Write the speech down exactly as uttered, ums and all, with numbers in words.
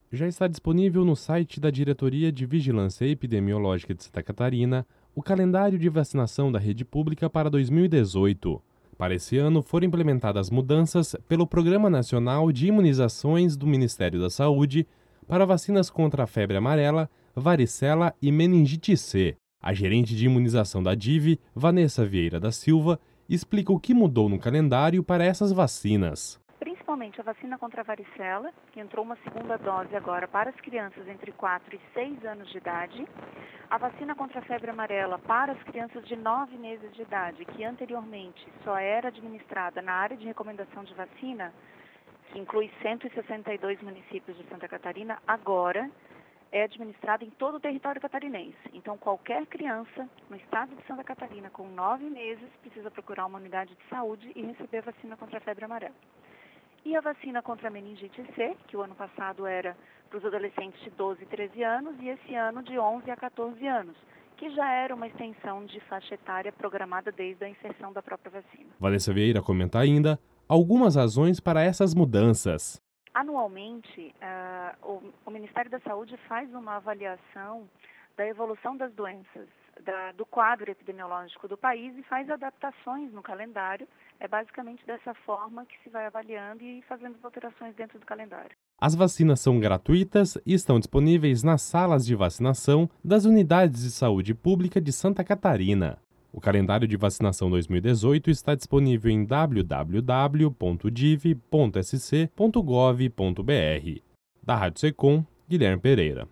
Já está disponível no site da Diretoria de Vigilância Epidemiológica de Santa Catarina o calendário de vacinação da rede pública para dois mil e dezoito. Para esse ano, foram implementadas mudanças pelo Programa Nacional de Imunizações do Ministério da Saúde para vacinas contra a febre amarela, varicela e meningite C. A gerente de imunização da D I V, Vanessa Vieira da Silva, explica o que mudou no calendário para essas vacinas. Principalmente a vacina contra a varicela, que entrou uma segunda dose agora para as crianças entre quatro e seis anos de idade. A vacina contra a febre amarela para as crianças de nove meses de idade, que anteriormente só era administrada na área de recomendação de vacina, que inclui cento e sessenta e dois municípios de Santa Catarina, agora é administrada em todo o território catarinense. Então, qualquer criança no estado de Santa Catarina com nove meses precisa procurar uma unidade de saúde e receber a vacina contra a febre amarela. E a vacina contra a meningite C, que o ano passado era para os adolescentes de doze e treze anos, e esse ano de onze a quatorze anos, que já era uma extensão de faixa etária programada desde a inserção da própria vacina. Vanessa Vieira comenta ainda algumas razões para essas mudanças. Anualmente, uh, o, o Ministério da Saúde faz uma avaliação da evolução das doenças, da, do quadro epidemiológico do país e faz adaptações no calendário. É basicamente dessa forma que se vai avaliando e fazendo as alterações dentro do calendário. As vacinas são gratuitas e estão disponíveis nas salas de vacinação das unidades de saúde pública de Santa Catarina. O calendário de vacinação dois mil e dezoito está disponível em w w w ponto div ponto s c ponto gov ponto b r. Da Rádio Secom, Guilherme Pereira.